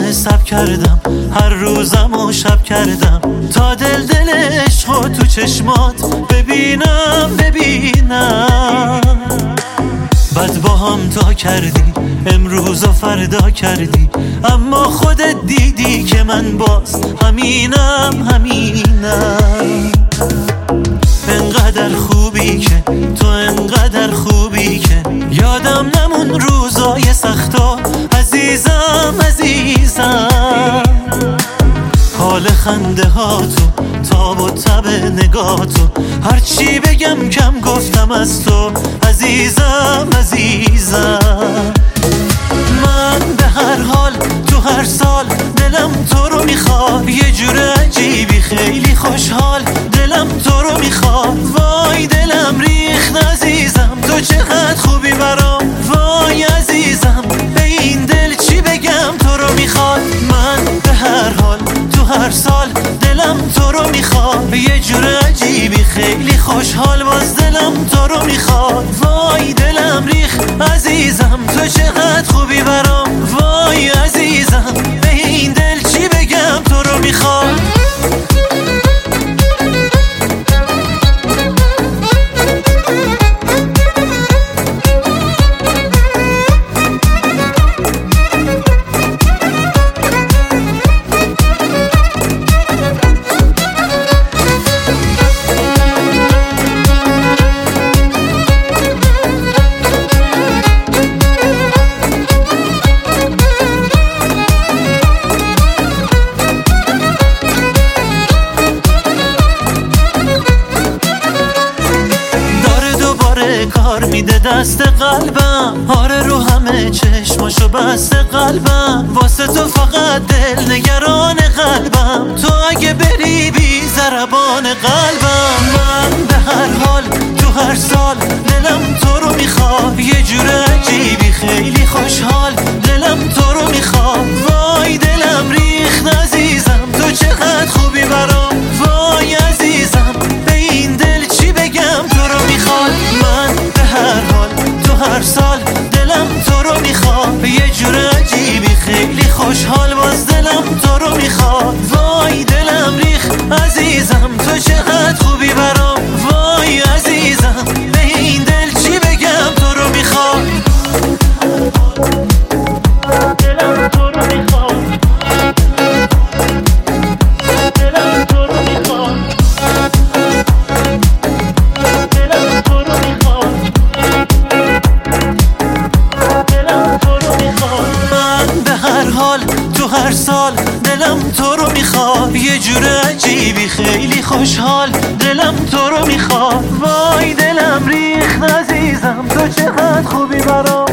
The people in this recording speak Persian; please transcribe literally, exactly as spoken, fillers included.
حساب کردم، هر روزم و شب کردم تا دل دل عشق و تو چشمات ببینم ببینم. بعد با هم تا کردی، امروز و فردا کردی، اما خودت دیدی که من باز همینم همینم. انقدر خوبی که تو، انقدر خوبی که یادم نمون روزای سختا عزیزم عزیزم. حال خنده ها تو، تاب و تب نگاه تو، هرچی بگم کم گفتم از تو عزیزم عزیزم. من به هر حال تو هر سال دلم تو رو میخواد، یه جور عجیبی خیلی خوشحال دلم تو رو میخواد. وای دلم ریخت عزیزم، تو چقدر خوبی برام، وای عزیزم به این دل چی بگم تو رو میخواد. من به هر حال تو هر سال دلم تو رو میخواد، یه جور عجیبی خیلی خوشحال باز دلم تو رو میخواد. وای دلم ریخت عزیزم، تو چقدر خوبی برام، وای عزیزم به این دل چی بگم تو رو میخواد. کار میده دست قلبم، آره رو همه چشماشو بسته قلبم، واسه تو فقط دل نگران قلبم، تو اگه بری بی ضربان قلبم. من به هر حال تو هر سال دلم تو رو میخواد، یه جور عجیبی خیلی خوشحال دلم تو رو میخواد. وای دلم ریخت عزیزم، تو چقدر خوبی برام، وای عزیزم به این دل چی بگم تو رو میخواد. من به هر حال تو هر سال دلم تو رو میخواد، یه جور عجیبی خیلی خوشحال باز دلم تو رو میخواد. وای دلم ریخت عزیزم، تو چقدر خوبی برام، وای عزیزم به این دل چی بگم تو رو میخواد. دلم تو رو میخواد، دلم تو رو میخواد، دلم تو رو میخواد، دلم تو رو میخواد. من به هر حال تو هر سال دلم تو رو میخواد، یه جور عجیبی خیلی خوشحال دلم تو رو میخواد. وای دلم ریخت عزیزم، تو چقدر خوبی برام.